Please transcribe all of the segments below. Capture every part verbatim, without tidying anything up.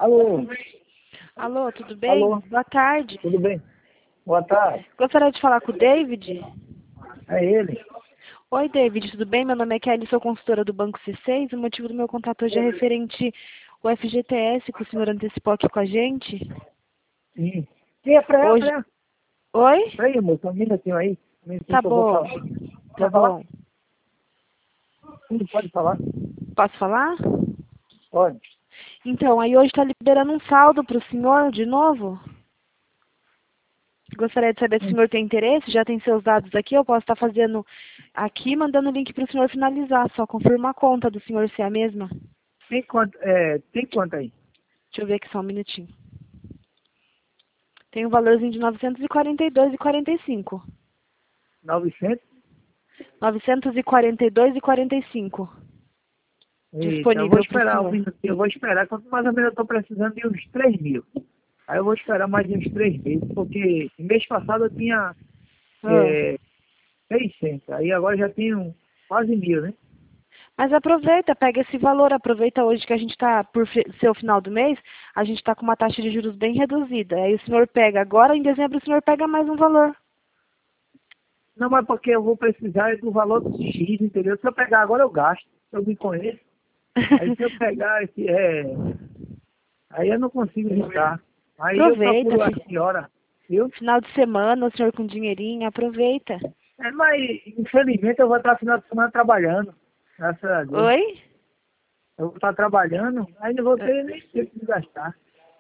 Alô? Alô, tudo bem? Alô? Boa tarde. Tudo bem? Boa tarde. Gostaria de falar com o David? É ele? Oi, David, tudo bem? Meu nome é Kelly, sou consultora do Banco C seis. O motivo do meu contato hoje é referente ao F G T S que o senhor antecipou aqui com a gente. Sim. Sim, é pra ela, Hoje... pra ela. Oi? Peraí, moço, um minutinho aí. Um minutinho Tá que eu vou bom. falar. Tá Quer falar? bom. Sim, pode falar. Posso falar? Pode. Então, aí hoje está liberando um saldo para o senhor de novo? Gostaria de saber se o Sim. senhor tem interesse, já tem seus dados aqui, eu posso estar fazendo aqui, mandando o link para o senhor finalizar, só confirma a conta do senhor se é a mesma. Tem quanto, é, tem quanto aí? Deixa eu ver aqui só um minutinho. Tem um valorzinho de novecentos e quarenta e dois reais e quarenta e cinco centavos. novecentos? novecentos e quarenta e dois reais e quarenta e cinco centavos. Eita, eu vou Disponível para o esperar um senhor. minutinho. Eu vou esperar, quanto mais ou menos eu estou precisando de uns três mil. Aí eu vou esperar mais uns três meses, porque mês passado eu tinha Ah. é, seiscentos. Aí agora já tenho quase mil, né? Mas aproveita, pega esse valor, aproveita hoje que a gente está, por fi- ser o final do mês, a gente está com uma taxa de juros bem reduzida. Aí o senhor pega agora, em dezembro o senhor pega mais um valor. Não, mas porque eu vou precisar do valor X, entendeu? Se eu pegar agora eu gasto, eu me conheço. Aí se eu pegar esse, é, aí eu não consigo juntar. Aí eu Aproveita, procuro a fi- senhora, viu? final de semana, o senhor com dinheirinho, aproveita. É, mas infelizmente eu vou estar final de semana trabalhando, graças a Deus. Oi? Eu vou estar trabalhando, aí não vou ter nem tempo de gastar.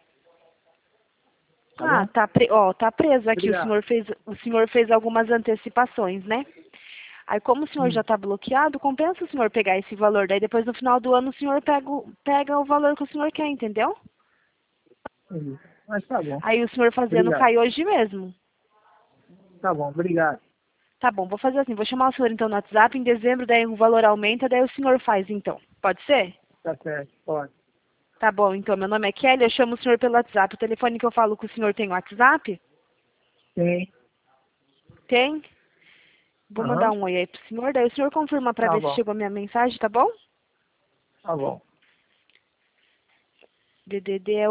Tá Ah, bom? tá, pre... ó, tá preso aqui, o Obrigado. senhor fez, o senhor fez algumas antecipações, né? Aí como o senhor já Hum, está bloqueado, compensa o senhor pegar esse valor, daí depois no final do ano o senhor pega o, pega o valor que o senhor quer, entendeu? entendi. Mas tá bom. Aí o senhor fazendo Obrigado. cai hoje mesmo. Tá bom, obrigado. Tá bom, vou fazer assim, vou chamar o senhor então no WhatsApp, em dezembro daí o valor aumenta, daí o senhor faz então. Pode ser? Tá certo, pode. Tá bom, então, meu nome é Kelly, eu chamo o senhor pelo WhatsApp. O telefone que eu falo com o senhor tem WhatsApp? Tem. Tem? Vou mandar Aham. um oi aí pro senhor, daí o senhor confirma pra Tá ver se bom, chegou a minha mensagem, tá bom? tá bom. D D D é